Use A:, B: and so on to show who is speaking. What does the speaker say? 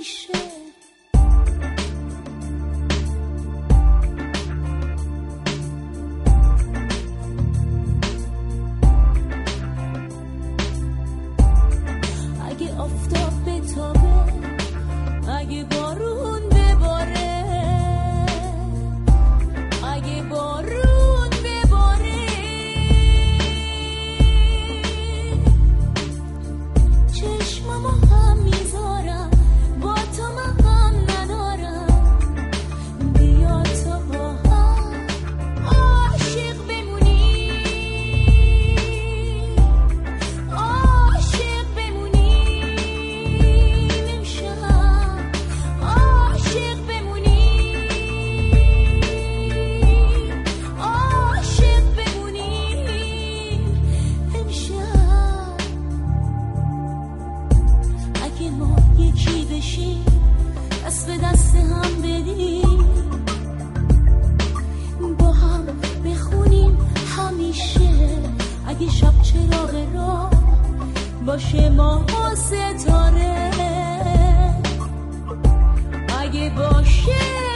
A: همیشه. اگه آفتاب بتابه، اگه بارون بباره، اگه بارون بباره، چشمامو هم میذارم با تو من هم ندارم. بیا تا با هم عاشق بمونی، عاشق بمونی امشب، عاشق بمونی، عاشق بمونی امشب. اگه ما یکی بشیم، دست به دست هم بدیم، با هم بخونیم همیشه. اگه شب چراغ راه باشه ما و ستاره، اگه باشه